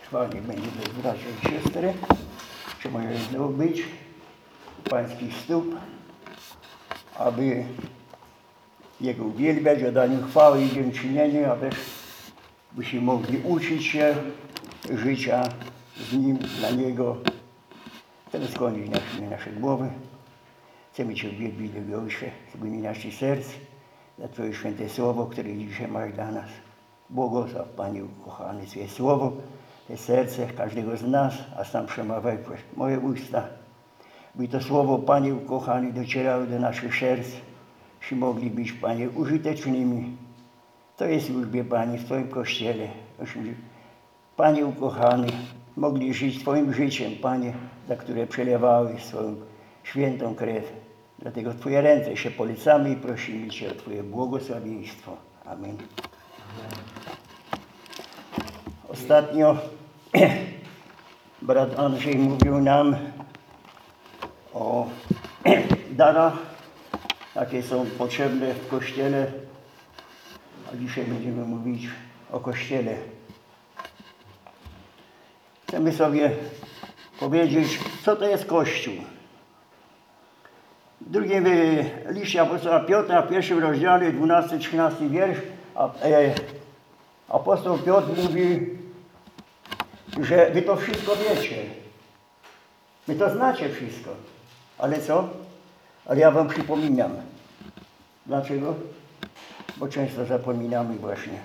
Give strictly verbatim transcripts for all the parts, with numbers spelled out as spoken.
Chwała niech będzie bez braci i siostry, czy może znowu być u Pańskich stóp, aby Jego uwielbiać, o daniu chwały i dziękczynienia, abyśmy mogli uczyć się życia z Nim, dla Niego. Chcemy skłonić nasze, nasze głowy. Chcemy Cię uwielbić, drogi Ojcze, z głębi naszych serc, za Twoje święte słowo, które dzisiaj masz dla nas. Błogosław, Panie ukochany, Twoje słowo, te serce każdego z nas, a sam przemawiaj przez moje usta, by to słowo, Panie ukochany, docierało do naszych serc, byśmy mogli być, Panie, użytecznymi w Twojej służbie, Panie, w Twoim Kościele. Byśmy, Panie ukochany, mogli żyć Twoim życiem, Panie, za które przelewałeś swoją świętą krew. Dlatego w Twoje ręce się polecamy i prosimy Cię o Twoje błogosławieństwo. Amen. Ostatnio brat Andrzej mówił nam o darach, jakie są potrzebne w Kościele, a dzisiaj będziemy mówić o Kościele. Chcemy sobie powiedzieć, co to jest Kościół. W drugim liście apostoła Piotra, w pierwszym rozdziale, dwunasty trzynasty wiersz, a, e, apostoł Piotr mówi, że wy to wszystko wiecie. Wy to znacie wszystko. Ale co? Ale ja wam przypominam. Dlaczego? Bo często zapominamy właśnie.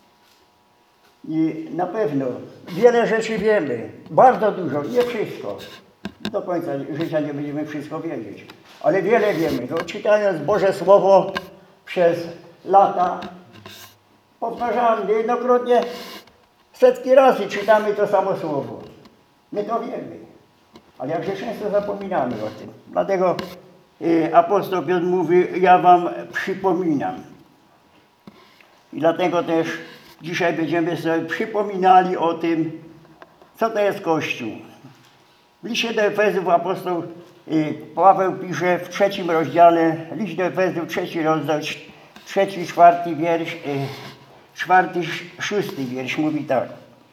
I na pewno wiele rzeczy wiemy. Bardzo dużo, nie wszystko. Do końca życia nie będziemy wszystko wiedzieć. Ale wiele wiemy. No, czytając Boże Słowo przez lata, powtarzamy niejednokrotnie, setki razy czytamy to samo Słowo. My to wiemy. Ale jakże często zapominamy o tym. Dlatego y, apostoł Piotr mówi, ja wam przypominam. I dlatego też dzisiaj będziemy sobie przypominali o tym, co to jest Kościół. W liście do Efezów apostoł y, Paweł pisze w trzecim rozdziale, list do Efezów, trzeci rozdział, trzeci, czwarty wiersz, y, czwarty, szósty wiersz mówi tak.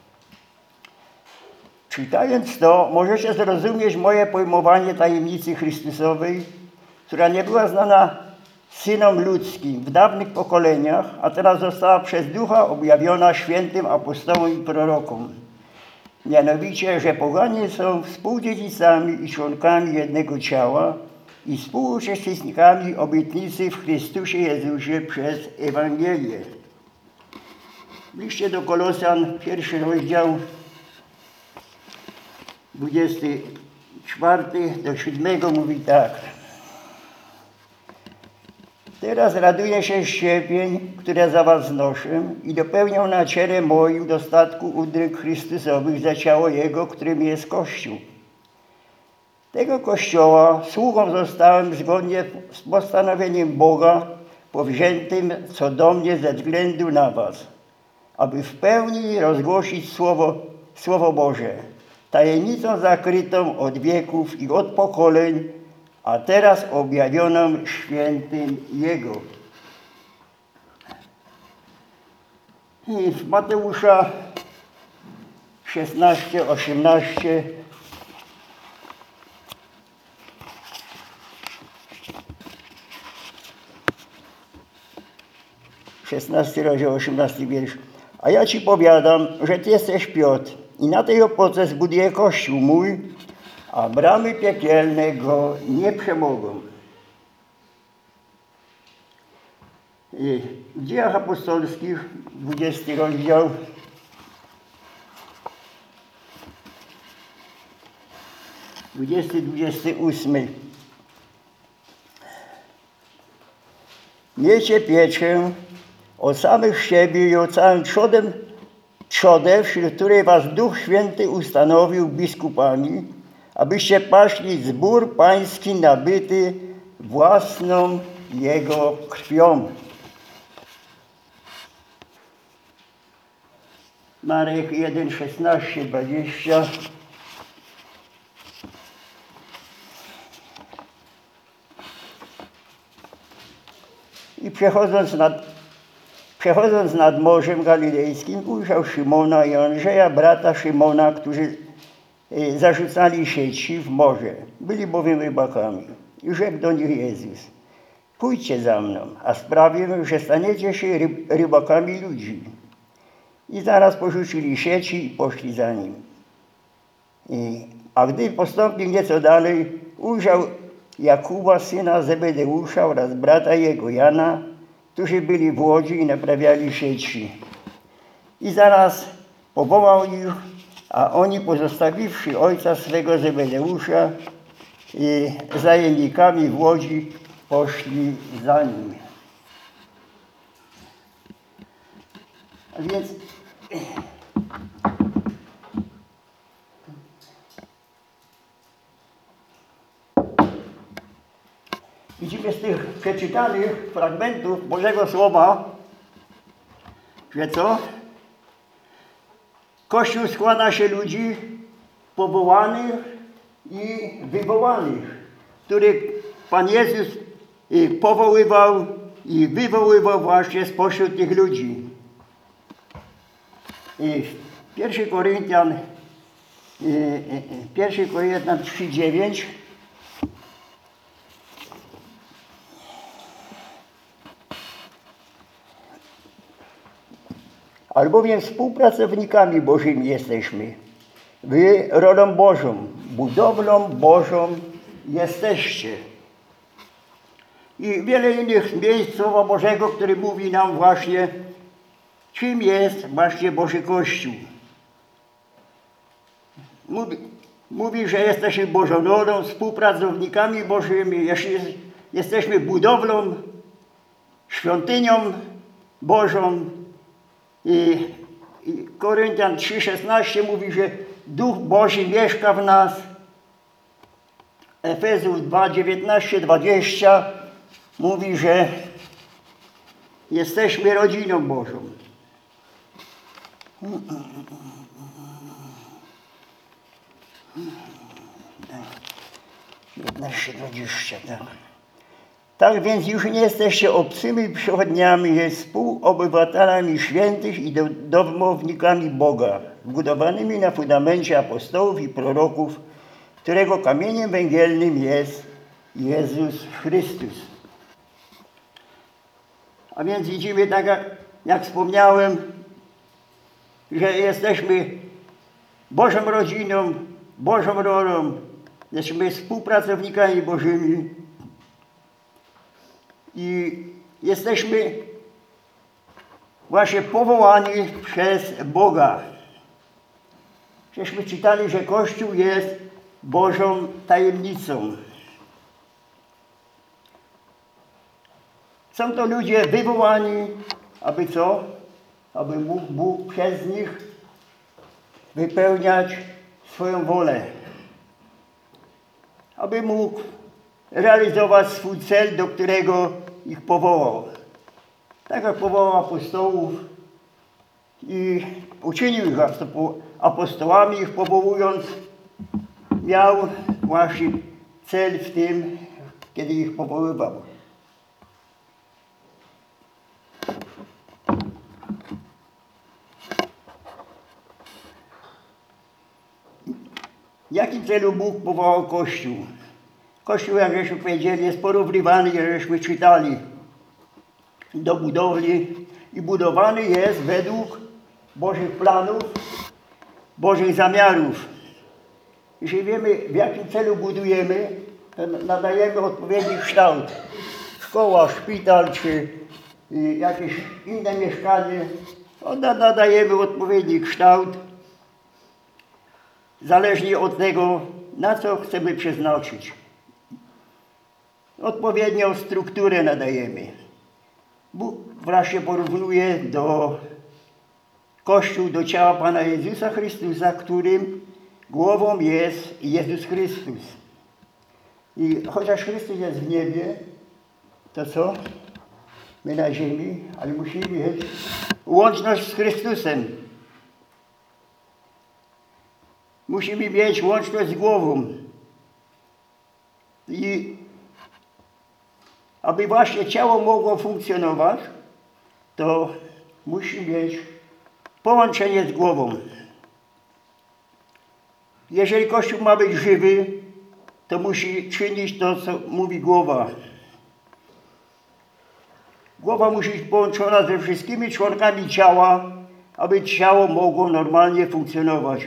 Czytając to, możecie zrozumieć moje pojmowanie tajemnicy Chrystusowej, która nie była znana synom ludzkim w dawnych pokoleniach, a teraz została przez Ducha objawiona świętym apostołom i prorokom. Mianowicie, że poganie są współdziedzicami i członkami jednego ciała i współuczestnikami obietnicy w Chrystusie Jezusie przez Ewangelię. W liście do Kolosjan, pierwszy rozdział, dwudziesty czwarty do siódmego mówi tak. Teraz raduję się z cierpień, które za was znoszę i dopełnią na ciele moim dostatku udręk Chrystusowych za ciało Jego, którym jest Kościół. Tego Kościoła sługą zostałem zgodnie z postanowieniem Boga, powziętym co do mnie ze względu na was, aby w pełni rozgłosić Słowo, Słowo Boże, tajemnicą zakrytą od wieków i od pokoleń, a teraz objawioną świętym Jego. I w Mateusza szesnaście, osiemnaście szesnasty rozdział, osiemnasty wiersz. A ja ci powiadam, że ty jesteś Piotr i na tej opoce zbuduję Kościół mój, a bramy piekielne go nie przemogą. I w Dziejach Apostolskich, dwudziesty rozdział, dwudziesty, dwudziesty ósmy. Miejcie pieczę o samych siebie i o całym trzodem, trzodę, wśród której was Duch Święty ustanowił biskupami, abyście paśli zbór pański nabyty własną Jego krwią. Marek jeden, szesnaście, dwadzieścia. I przechodząc na Przechodząc nad Morzem Galilejskim, ujrzał Szymona i Andrzeja, brata Szymona, którzy zarzucali sieci w morze. Byli bowiem rybakami. I rzekł do nich Jezus: pójdźcie za mną, a sprawię, że staniecie się ryb, rybakami ludzi. I zaraz porzucili sieci i poszli za nim. I, a gdy postąpił nieco dalej, ujrzał Jakuba, syna Zebedeusza, oraz brata jego, Jana, którzy byli w łodzi i naprawiali sieci. I zaraz powołał ich, a oni, pozostawiwszy ojca swego Zebedeusza i zajemnikami w łodzi, poszli za nim. A więc widzimy z tych przeczytanych fragmentów Bożego Słowa, że co? Kościół składa się ludzi powołanych i wywołanych, których Pan Jezus powoływał i wywoływał właśnie spośród tych ludzi. I pierwszy Koryntian, pierwszy Koryntian trzy dziewięć. Albowiem współpracownikami Bożymi jesteśmy. Wy rolą Bożą, budowlą Bożą jesteście. I wiele innych miejsc Słowa Bożego, który mówi nam właśnie, czym jest właśnie Boży Kościół. Mówi, mówi że jesteśmy Bożą rolą, współpracownikami Bożymi, jesteśmy budowlą, świątynią Bożą. I, i Koryntian trzy szesnaście mówi, że Duch Boży mieszka w nas. Efezów dwa dziewiętnaście dwadzieścia mówi, że jesteśmy rodziną Bożą. dziewiętnaście dwadzieścia, tak. Tak więc już nie jesteście obcymi przychodniami, lecz współobywatelami świętych i domownikami Boga, budowanymi na fundamencie apostołów i proroków, którego kamieniem węgielnym jest Jezus Chrystus. A więc widzimy, tak jak, jak wspomniałem, że jesteśmy Bożą rodziną, Bożą rolą, jesteśmy współpracownikami Bożymi i jesteśmy właśnie powołani przez Boga. Żeśmy czytali, że Kościół jest Bożą tajemnicą. Są to ludzie wywołani, aby co? Aby mógł Bóg przez nich wypełniać swoją wolę. Aby mógł realizować swój cel, do którego ich powołał. Tak jak powołał apostołów i uczynił ich apostołami, ich powołując, miał właśnie cel w tym, kiedy ich powoływał. W jakim celu Bóg powołał Kościół? Kościół, jak żeśmy powiedzieli, jest porównywany, jak żeśmy czytali, do budowli i budowany jest według Bożych planów, Bożych zamiarów. Jeśli wiemy, w jakim celu budujemy, to nadajemy odpowiedni kształt. Szkoła, szpital czy jakieś inne mieszkanie, nadajemy odpowiedni kształt, zależnie od tego, na co chcemy przeznaczyć. Odpowiednią strukturę nadajemy. Bóg właśnie porównuje do Kościół, do ciała Pana Jezusa Chrystusa, którym głową jest Jezus Chrystus. I chociaż Chrystus jest w niebie, to co? My na ziemi, ale musimy mieć łączność z Chrystusem. Musimy mieć łączność z głową. I aby właśnie ciało mogło funkcjonować, to musi mieć połączenie z głową. Jeżeli Kościół ma być żywy, to musi czynić to, co mówi głowa. Głowa musi być połączona ze wszystkimi członkami ciała, aby ciało mogło normalnie funkcjonować.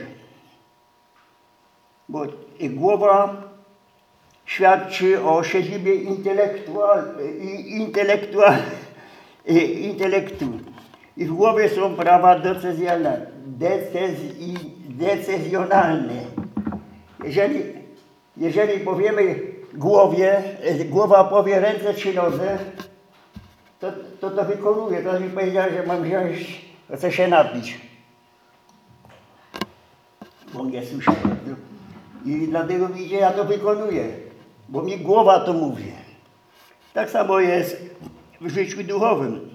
Bo głowa świadczy o siedzibie intelektual, intelektual, intelektu. I w głowie są prawa decyzjonalne. decyzjonalne. Jeżeli, jeżeli powiemy głowie, głowa powie ręce czy nodze, to to, to wykonuje. To mi powiedział, że mam wziąć, chcę się napić. Bo mnie słyszy. I dlatego widzicie, ja to wykonuję. Bo mi głowa to mówi. Tak samo jest w życiu duchowym.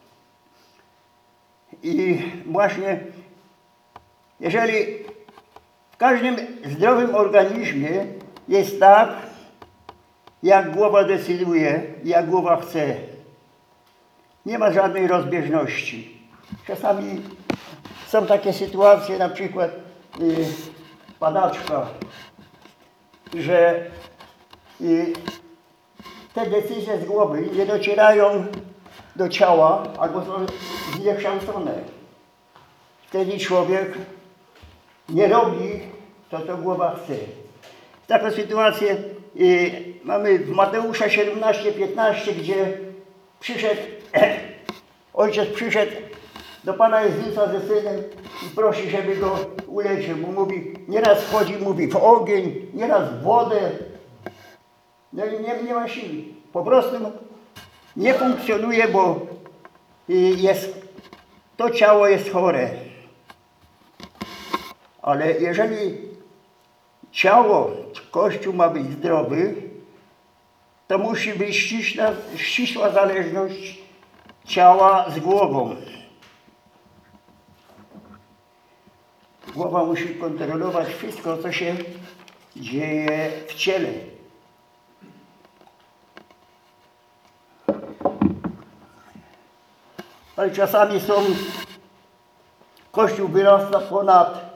I właśnie, jeżeli w każdym zdrowym organizmie jest tak, jak głowa decyduje, jak głowa chce. Nie ma żadnej rozbieżności. Czasami są takie sytuacje, na przykład yy, padaczka, że yy, te decyzje z głowy nie docierają do ciała albo są zniekształcone. Wtedy człowiek nie robi to, co głowa chce. Taką sytuację yy, mamy w Mateusza siedemnaście piętnaście, gdzie przyszedł, ojciec przyszedł do Pana Jezusa ze synem i prosi, żeby go uleczył. Bo mówi, nieraz wchodzi, mówi w ogień, nieraz w wodę. No i nie, nie ma siły. Po prostu nie funkcjonuje, bo jest, to ciało jest chore. Ale jeżeli ciało, Kościół ma być zdrowy, to musi być ścisła, ścisła zależność ciała z głową. Głowa musi kontrolować wszystko, co się dzieje w ciele. Ale czasami są, Kościół wyrasta ponad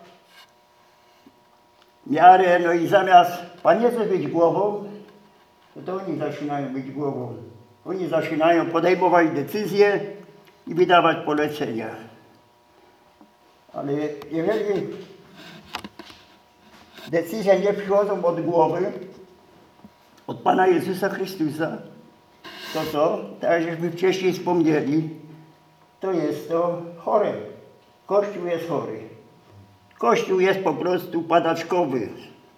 miarę, no i zamiast Pan Jezus być głową, to, to oni zaczynają być głową. Oni zaczynają podejmować decyzje i wydawać polecenia. Ale jeżeli decyzje nie przychodzą od głowy, od Pana Jezusa Chrystusa, to co? Tak jak żeśmy wcześniej wspomnieli, to jest to chore. Kościół jest chory. Kościół jest po prostu padaczkowy.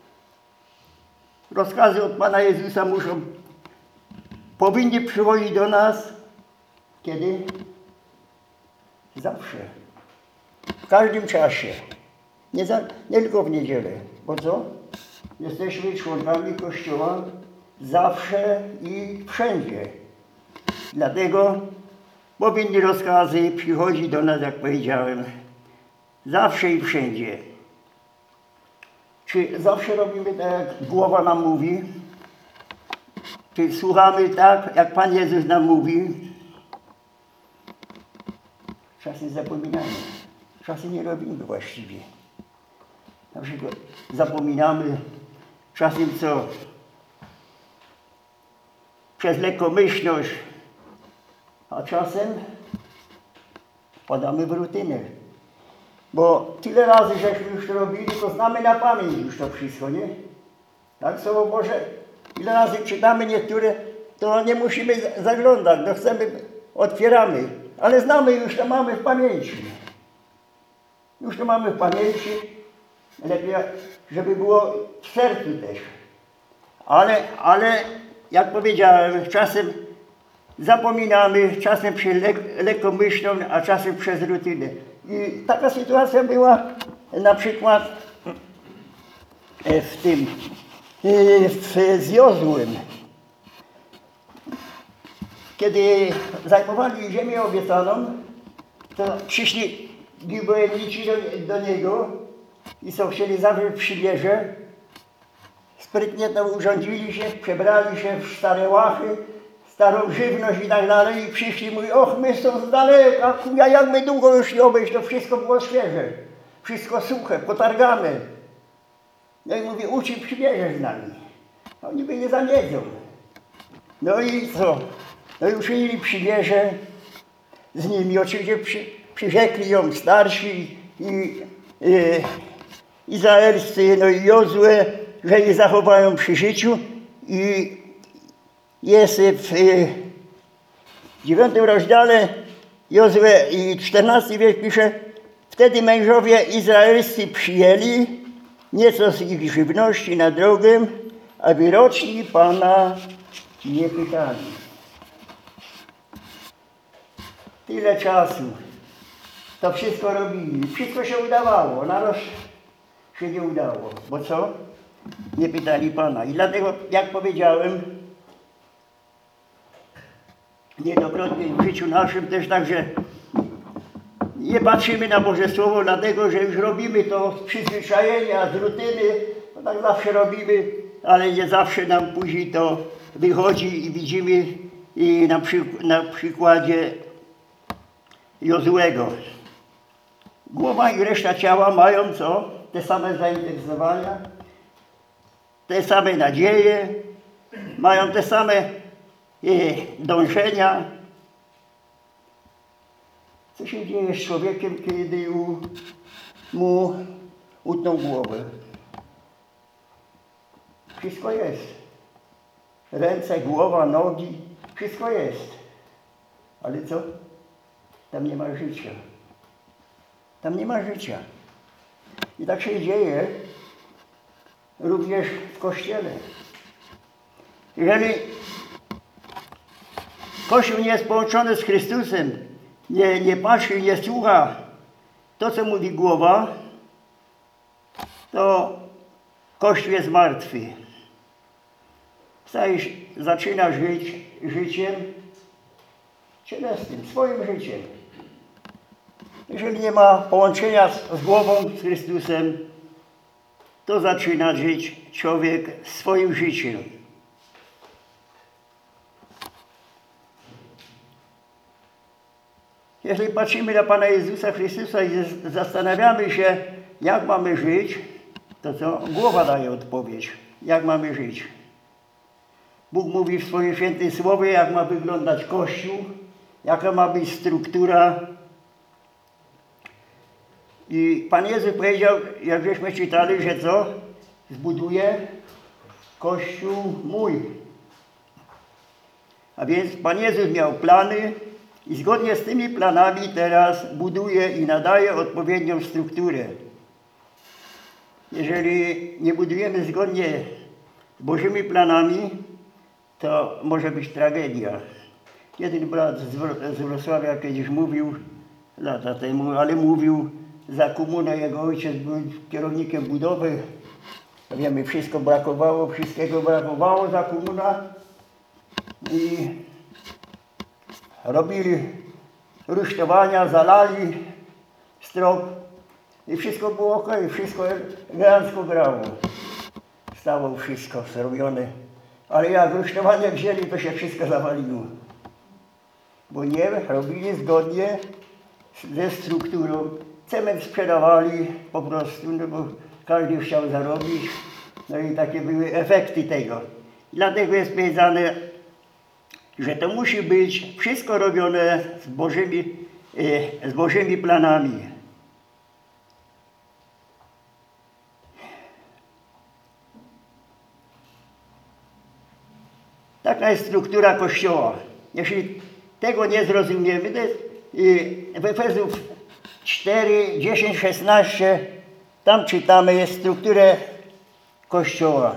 Rozkazy od Pana Jezusa muszą, powinny przychodzić do nas, kiedy? Zawsze. W każdym czasie. Nie, za, nie tylko w niedzielę. Bo co? Jesteśmy członkami Kościoła zawsze i wszędzie. Dlatego powinny rozkazy przychodzić do nas, jak powiedziałem, zawsze i wszędzie. Czy zawsze robimy tak, jak głowa nam mówi? Czy słuchamy tak, jak Pan Jezus nam mówi? Czasem zapominamy. Czasem nie robimy właściwie. Na przykład zapominamy czasem co? Przez lekkomyślność, a czasem wpadamy w rutynę. Bo tyle razy żeśmy już to robili, to znamy na pamięć już to wszystko, nie? Tak, Słowo Boże, ile razy czytamy niektóre, to nie musimy zaglądać, no chcemy, otwieramy, ale znamy już, to mamy w pamięci. Już to mamy w pamięci, lepiej, żeby było w sercu też. Ale, ale jak powiedziałem, czasem zapominamy, czasem przez lek lekkomyślną, a czasem przez rutynę. I taka sytuacja była na przykład w tym, w, z Jozłem. Kiedy zajmowali ziemię obiecaną, to przyszli Gibeonici do, do niego i co chcieli zawrzeć przymierze. Sprytnie to urządzili się, przebrali się w stare łachy, starą żywność i tak dalej i przyszli, mówi, och, my stąd z daleka, a jak my długo już nie obejść, to wszystko było świeże, wszystko suche, potargane. No i mówię, uczy przybierzesz z nami. A oni by nie zamiedzą. No i co? No i uczynili przymierze z nimi, oczywiście przy, przyrzekli ją starsi i y, izraelscy, no i Jozue, że je zachowają przy życiu i jest w y, dziewiątym rozdziale Jozue i czternasty wiersz pisze, wtedy mężowie izraelscy przyjęli nieco z ich żywności na drogę, aby roczni Pana nie pytali. Tyle czasu to wszystko robili, wszystko się udawało, naraz się nie udało, bo co? Nie pytali Pana. I dlatego, jak powiedziałem, niejednokrotnie w życiu naszym też tak, że nie patrzymy na Boże Słowo, dlatego że już robimy to z przyzwyczajenia, z rutyny, bo tak zawsze robimy, ale nie zawsze nam później to wychodzi i widzimy i na, przyk na przykładzie Jozuego. Głowa i reszta ciała mają co? Te same zainteresowania, te same nadzieje, mają te same e, dążenia. Co się dzieje z człowiekiem, kiedy u, mu utną głowę? Wszystko jest. Ręce, głowa, nogi, wszystko jest. Ale co? Tam nie ma życia. Tam nie ma życia. I tak się dzieje również w Kościele. Jeżeli Kościół nie jest połączony z Chrystusem, nie, nie patrzy, nie słucha to, co mówi głowa, to Kościół jest martwy. Stajesz, zaczyna żyć życiem cielesnym, swoim życiem. Jeżeli nie ma połączenia z, z głową, z Chrystusem, to zaczyna żyć człowiek swoim życiem. Jeżeli patrzymy na Pana Jezusa Chrystusa i zastanawiamy się, jak mamy żyć, to co? Głowa daje odpowiedź, jak mamy żyć. Bóg mówi w swoim świętym słowie, jak ma wyglądać Kościół, jaka ma być struktura. I Pan Jezus powiedział, jak żeśmy czytali, że co? Zbuduje Kościół mój. A więc Pan Jezus miał plany i zgodnie z tymi planami teraz buduje i nadaje odpowiednią strukturę. Jeżeli nie budujemy zgodnie z Bożymi planami, to może być tragedia. Jeden brat z Wrocławia kiedyś mówił, lata temu, ale mówił, za komunę jego ojciec był kierownikiem budowy. Wiemy, wszystko brakowało, wszystkiego brakowało za komuna. I robili rusztowania, zalali strop i wszystko było ok, wszystko elegancko grało. Stało wszystko zrobione. Ale jak rusztowanie wzięli, to się wszystko zawaliło. Bo nie robili zgodnie ze strukturą. Cement sprzedawali po prostu, no bo każdy chciał zarobić. No i takie były efekty tego. Dlatego jest powiedziane, że to musi być wszystko robione z Bożymi, z Bożymi planami. Taka jest struktura Kościoła. Jeśli tego nie zrozumiemy, to jest w Efezów cztery, dziesięć, szesnaście, tam czytamy jest strukturę Kościoła.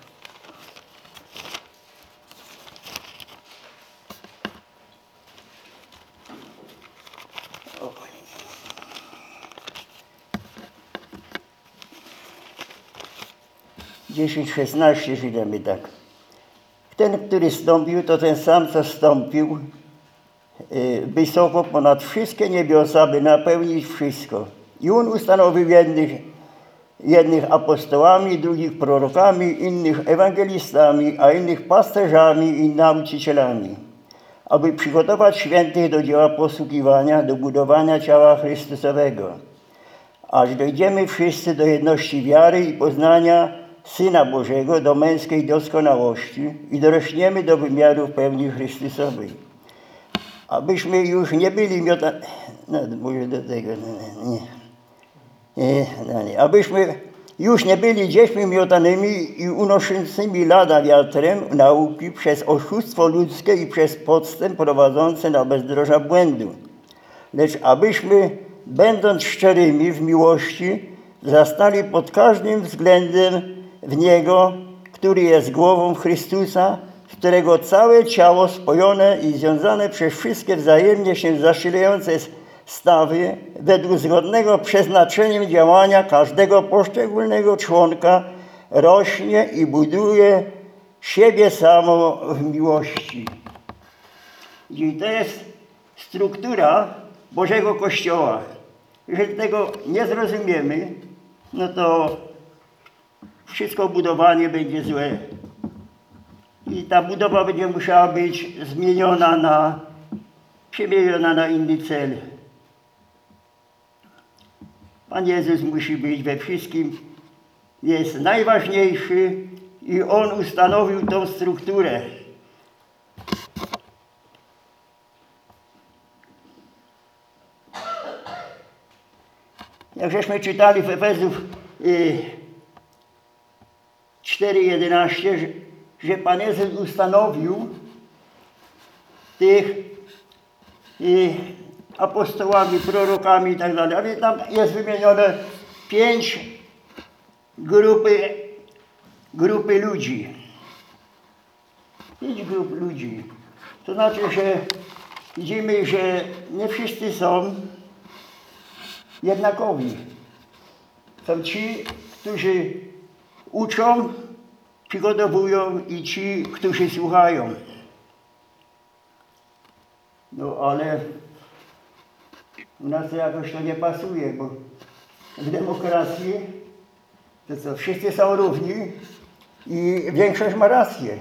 dziesięć, szesnaście czytamy tak. Ten, który stąpił, to ten sam, co stąpił wysoko ponad wszystkie niebiosa, by napełnić wszystko. I on ustanowił jednych, jednych apostołami, drugich prorokami, innych ewangelistami, a innych pasterzami i nauczycielami. aby przygotować świętych do dzieła posługiwania, do budowania ciała Chrystusowego, aż dojdziemy wszyscy do jedności wiary i poznania Syna Bożego, do męskiej doskonałości i dorośniemy do wymiaru pełni Chrystusowej. Abyśmy już nie byli miotani, no mówię do tego, nie, nie, nie, no nie. Abyśmy już nie byli dziećmi miotanymi i unoszącymi lada wiatrem nauki przez oszustwo ludzkie i przez podstęp prowadzące na bezdroża błędu, lecz abyśmy, będąc szczerymi w miłości, zastali pod każdym względem w Niego, który jest głową Chrystusa, z którego całe ciało spojone i związane przez wszystkie wzajemnie się zasilające stawy, według zgodnego przeznaczeniem działania każdego poszczególnego członka, rośnie i buduje siebie samo w miłości. I to jest struktura Bożego Kościoła. Jeżeli tego nie zrozumiemy, no to wszystko budowanie będzie złe. I ta budowa będzie musiała być zmieniona na, przemieniona na inny cel. Pan Jezus musi być we wszystkim, jest najważniejszy i On ustanowił tą strukturę. Jak żeśmy czytali w Efezów y, cztery jedenaście, że, że Pan Jezus ustanowił tych y, apostołami, prorokami i tak dalej, ale tam jest wymienione pięć grupy, grupy ludzi. Pięć grup ludzi. To znaczy, że widzimy, że nie wszyscy są jednakowi. Są ci, którzy uczą, przygotowują i ci, którzy słuchają. No ale u nas to jakoś to nie pasuje, bo w demokracji to co, wszyscy są równi i większość ma rację.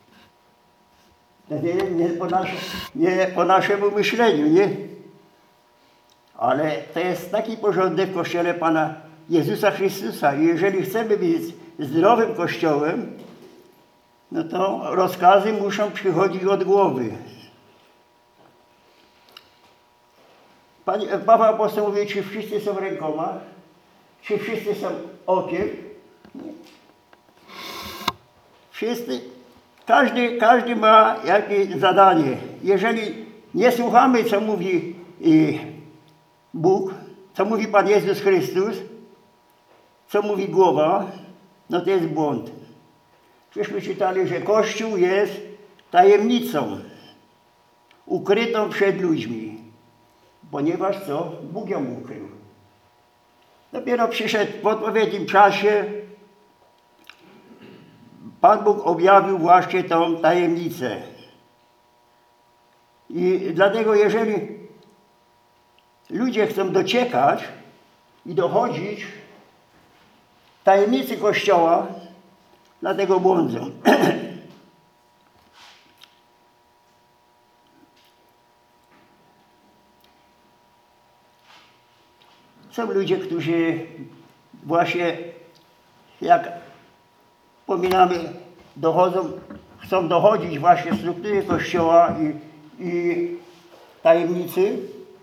To nie, nie, po, nasze, nie po naszemu myśleniu, nie? Ale to jest taki porządek w Kościele Pana Jezusa Chrystusa i jeżeli chcemy być zdrowym Kościołem, no to rozkazy muszą przychodzić od głowy. Pan, Paweł Apostoł mówi, czy wszyscy są rękoma, czy wszyscy są okiem. Nie. Wszyscy, każdy, każdy ma jakieś zadanie. Jeżeli nie słuchamy, co mówi y, Bóg, co mówi Pan Jezus Chrystus, co mówi głowa, no to jest błąd. Żeśmy czytali, że Kościół jest tajemnicą ukrytą przed ludźmi, ponieważ co? Bóg ją ukrył. Dopiero przyszedł w odpowiednim czasie, Pan Bóg objawił właśnie tą tajemnicę. I dlatego jeżeli ludzie chcą dociekać i dochodzić tajemnicy Kościoła, dlatego błądzą. Są ludzie, którzy właśnie, jak wspominamy, dochodzą, chcą dochodzić właśnie struktury Kościoła i, i tajemnicy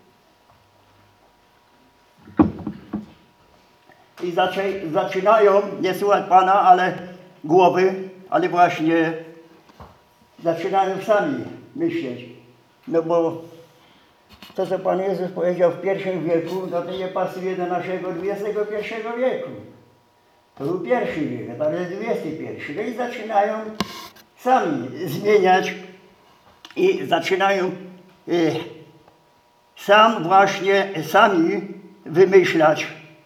i zaczę, zaczynają nie słuchać Pana, ale głowy, ale właśnie zaczynają sami myśleć. No bo to, co Pan Jezus powiedział w pierwszym wieku, no to nie pasuje do naszego dwudziestego pierwszego wieku. To był pierwszy wiek, a teraz jest dwudziesty pierwszy. No i zaczynają sami zmieniać i zaczynają y, sam właśnie, sami wymyślać.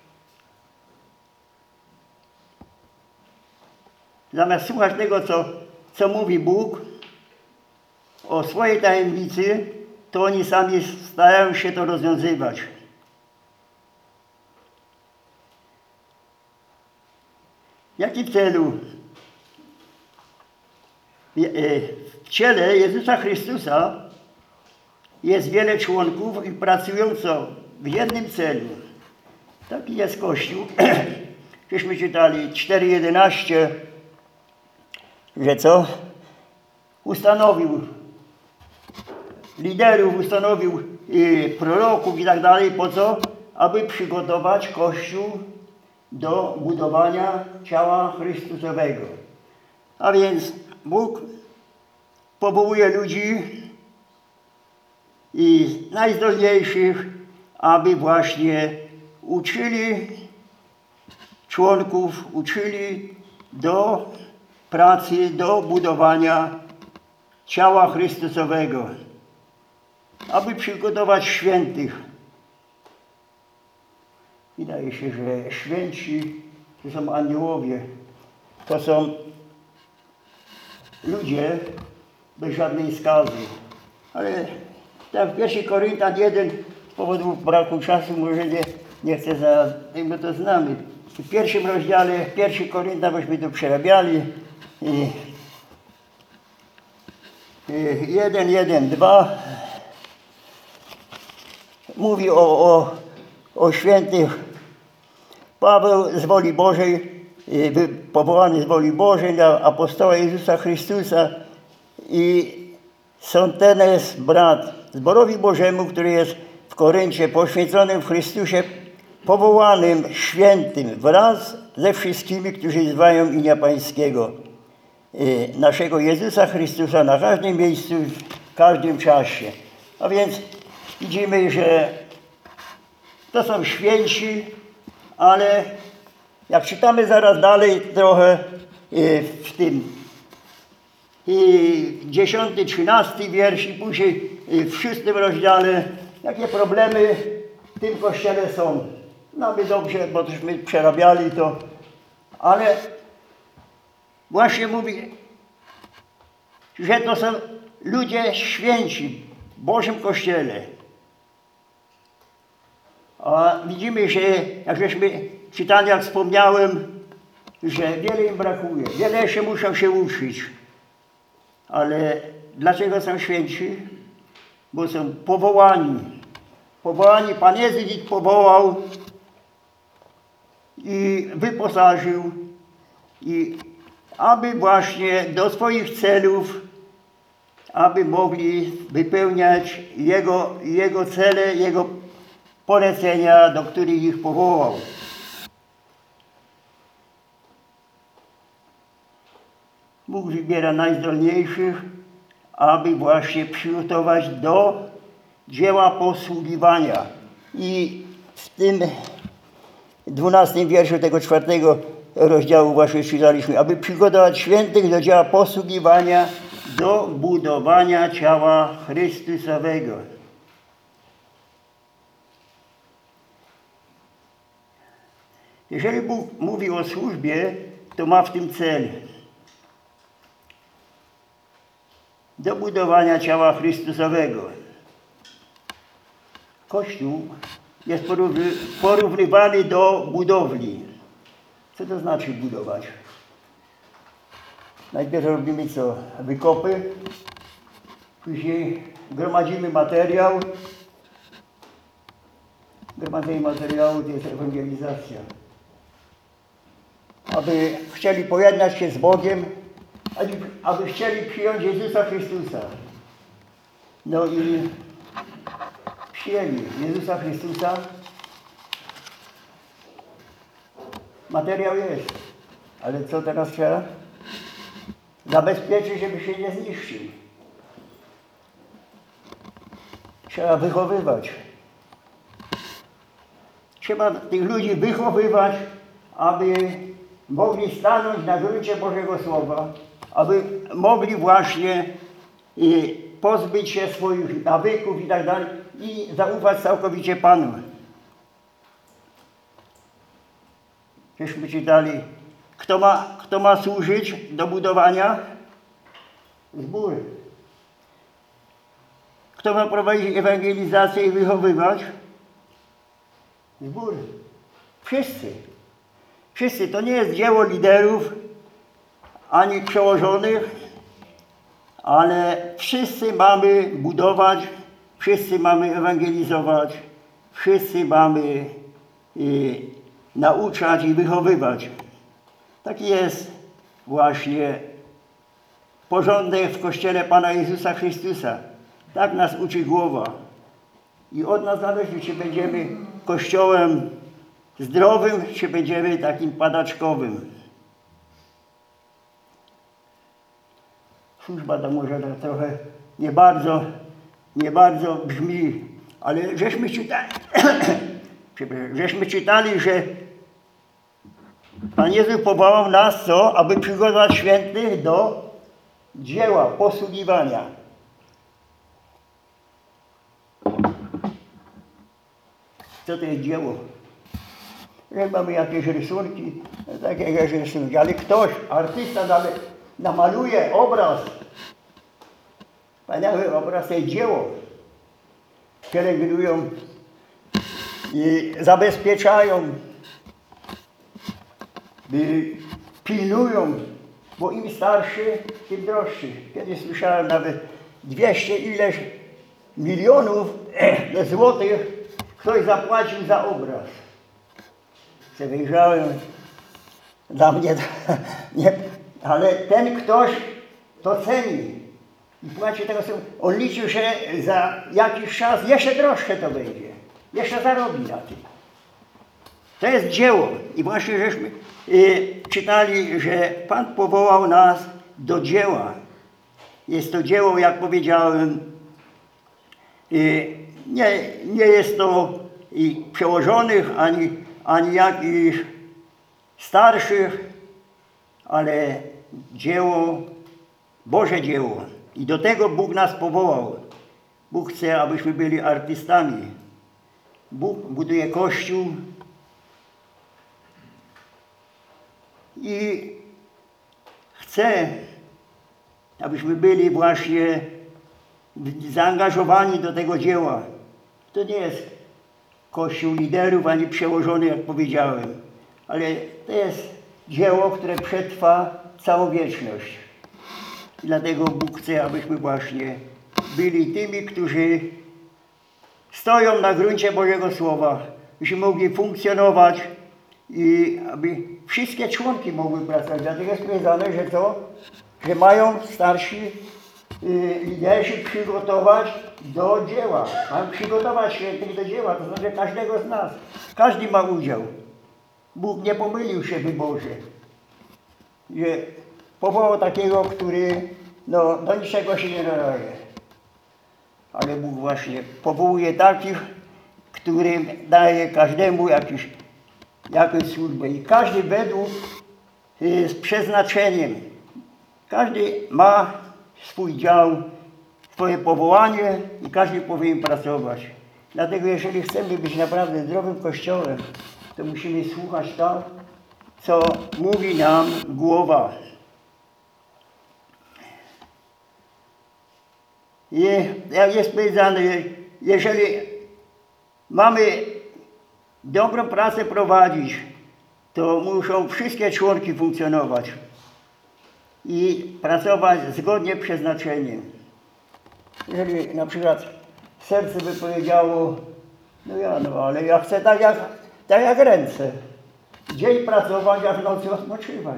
Zamiast słuchać tego, co, co mówi Bóg o swojej tajemnicy, to oni sami starają się to rozwiązywać. W jakim celu? W ciele Jezusa Chrystusa jest wiele członków i pracują co? W jednym celu. Taki jest Kościół. Żeśmy czytali cztery jedenaście, że co? Ustanowił liderów, ustanowił y, proroków i tak dalej. Po co? Aby przygotować Kościół do budowania ciała Chrystusowego. A więc Bóg powołuje ludzi i najzdolniejszych, aby właśnie uczyli członków, uczyli do pracy, do budowania ciała Chrystusowego, aby przygotować świętych. Wydaje się, że święci to są aniołowie, to są ludzie bez żadnej skazy. Ale tak w pierwszym Koryntian jeden, z powodu braku czasu może nie, nie chcę za tym, bo to znamy. W pierwszym rozdziale, pierwszy Koryntian, bośmy to przerabiali. I, i jeden, jeden, dwa mówi o, o, o świętych. Paweł z woli Bożej, powołany z woli Bożej na apostoła Jezusa Chrystusa i Sontenes, brat, zborowi Bożemu, który jest w Koryncie, poświęconym w Chrystusie, powołanym, świętym, wraz ze wszystkimi, którzy wzywają imienia Pańskiego, naszego Jezusa Chrystusa na każdym miejscu, w każdym czasie. A więc widzimy, że to są święci, ale jak czytamy zaraz dalej trochę w tym dziesiąty, trzynasty wiersz i później w szóstym rozdziale, jakie problemy w tym kościele są. No my dobrze, bo tośmy przerabiali to, ale właśnie mówi, że to są ludzie święci w Bożym Kościele. A widzimy, że jak żeśmy czytali, jak wspomniałem, że wiele im brakuje, wiele jeszcze muszą się uczyć. Ale dlaczego są święci? Bo są powołani. Powołani, Pan Jezus ich powołał i wyposażył, i aby właśnie do swoich celów, aby mogli wypełniać Jego, Jego cele, Jego polecenia, do których ich powołał. Bóg wybiera najzdolniejszych, aby właśnie przygotować do dzieła posługiwania. I w tym dwunastym wierszu tego czwartego rozdziału właśnie czytaliśmy, aby przygotować świętych do dzieła posługiwania, do budowania ciała Chrystusowego. Jeżeli Bóg mówi o służbie, to ma w tym cel. Do budowania ciała Chrystusowego. Kościół jest porównywany do budowli. Co to znaczy budować? Najpierw robimy co? Wykopy, później gromadzimy materiał. Gromadzenie materiału to jest ewangelizacja. Aby chcieli pojednać się z Bogiem, aby, aby chcieli przyjąć Jezusa Chrystusa. No i przyjęli Jezusa Chrystusa. Materiał jest, ale co teraz trzeba? Zabezpieczyć, żeby się nie zniszczył. Trzeba wychowywać. Trzeba tych ludzi wychowywać, aby mogli stanąć na gruncie Bożego Słowa, aby mogli właśnie i pozbyć się swoich nawyków i tak dalej i zaufać całkowicie Panu. Żeśmy czytali, kto ma, kto ma służyć do budowania? Zbór. Kto ma prowadzić ewangelizację i wychowywać? Zbór. Wszyscy. Wszyscy. To nie jest dzieło liderów, ani przełożonych, ale wszyscy mamy budować, wszyscy mamy ewangelizować, wszyscy mamy y, nauczać i wychowywać. Taki jest właśnie porządek w Kościele Pana Jezusa Chrystusa. Tak nas uczy głowa. I od nas zależy, czy będziemy kościołem zdrowym, czy będziemy takim padaczkowym. Służba to może tak trochę nie bardzo, nie bardzo brzmi, ale żeśmy czytali, żeśmy czytali, że Pan Jezus powołał nas, co? Aby przygotować świętych do dzieła, posługiwania. Co to jest dzieło? Że mamy jakieś rysunki, takie jakieś rysunki, ale ktoś, artysta nawet namaluje obraz. Wspaniały obraz to jest dzieło. Pielęgnują i zabezpieczają, pilnują, bo im starszy, tym droższy. Kiedyś słyszałem nawet dwieście ileś milionów złotych ktoś zapłacił za obraz. Se wyjrzałem, dla mnie to, nie, ale ten ktoś to ceni i płaci tego sobie. On liczył, że za jakiś czas jeszcze droższe to będzie. Jeszcze zarobi na tym. To jest dzieło. I właśnie żeśmy y, czytali, że Pan powołał nas do dzieła. Jest to dzieło, jak powiedziałem, y, nie, nie jest to i przełożonych, ani, ani jakichś starszych, ale dzieło, Boże dzieło. I do tego Bóg nas powołał. Bóg chce, abyśmy byli artystami. Bóg buduje Kościół i chce, abyśmy byli właśnie zaangażowani do tego dzieła. To nie jest Kościół liderów, ani przełożony, jak powiedziałem, ale to jest dzieło, które przetrwa całą wieczność. I dlatego Bóg chce, abyśmy właśnie byli tymi, którzy stoją na gruncie Bożego Słowa, byśmy mogli funkcjonować i aby wszystkie członki mogły pracować. Dlatego jest powiedziane, że to, że mają starsi y, liderzy przygotować do dzieła. Mają przygotować świętych do dzieła, to znaczy każdego z nas. Każdy ma udział. Bóg nie pomylił się w wyborze. Że powołał takiego, który no, do niczego się nie nadaje. Ale Bóg właśnie powołuje takich, którym daje każdemu jakiś, jakąś służbę. I każdy według y, z przeznaczeniem. Każdy ma swój dział, swoje powołanie i każdy powinien pracować. Dlatego jeżeli chcemy być naprawdę zdrowym Kościołem, to musimy słuchać to, co mówi nam głowa. I jak jest powiedziane, jeżeli mamy dobrą pracę prowadzić, to muszą wszystkie członki funkcjonować i pracować zgodnie z przeznaczeniem. Jeżeli na przykład serce by powiedziało, no ja no, ale ja chcę tak jak, tak jak ręce, dzień pracować, a w nocy odpoczywać.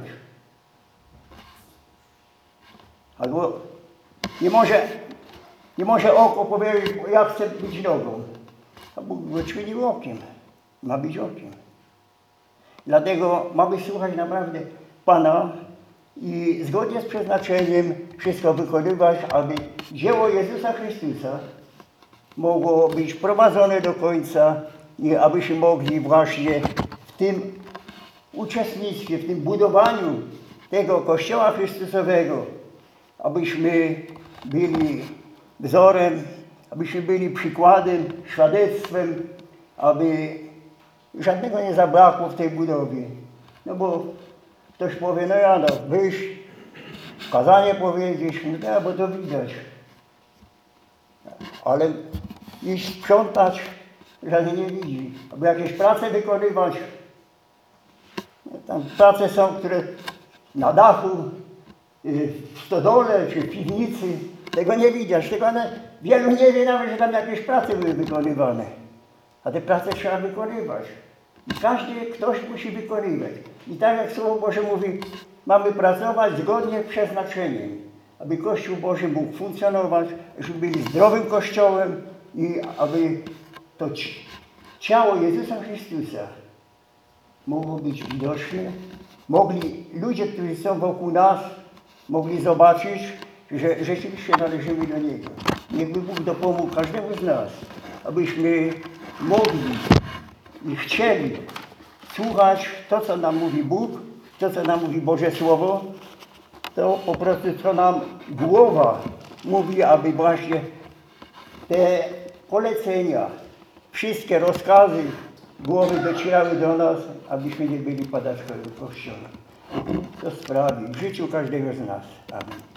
Albo nie może, nie może oko powiedzieć, ja chcę być nogą, a Bóg wyczynił okiem, ma być okiem. Dlatego mamy słuchać naprawdę Pana i zgodnie z przeznaczeniem wszystko wykonywać, aby dzieło Jezusa Chrystusa mogło być prowadzone do końca i abyśmy mogli właśnie w tym uczestnictwie, w tym budowaniu tego Kościoła Chrystusowego, abyśmy byli wzorem, abyśmy byli przykładem, świadectwem, aby żadnego nie zabrakło w tej budowie. No bo ktoś powie, no ja no, wyjść, kazanie powiedzieć, no bo to widać. Ale iść sprzątać, żaden nie widzi. Aby jakieś prace wykonywać, no tam prace są, które na dachu, w stodole czy w piwnicy, tego nie widać, tego Wielu nie wie nawet, że tam jakieś prace były wykonywane. A te prace trzeba wykonywać. I każdy, ktoś musi wykonywać. I tak jak Słowo Boże mówi, mamy pracować zgodnie z przeznaczeniem, aby Kościół Boży mógł funkcjonować, żeby byli zdrowym Kościołem i aby to ciało Jezusa Chrystusa mogło być widoczne. Mogli ludzie, którzy są wokół nas, mogli zobaczyć, że rzeczywiście należymy do Niego. Niechby Bóg dopomógł każdemu z nas, abyśmy mogli i chcieli słuchać to, co nam mówi Bóg, to, co nam mówi Boże Słowo, to po prostu, co nam głowa mówi, aby właśnie te polecenia, wszystkie rozkazy głowy docierały do nas, abyśmy nie byli padaczkami Kościoła. To sprawi w życiu każdego z nas. Amen.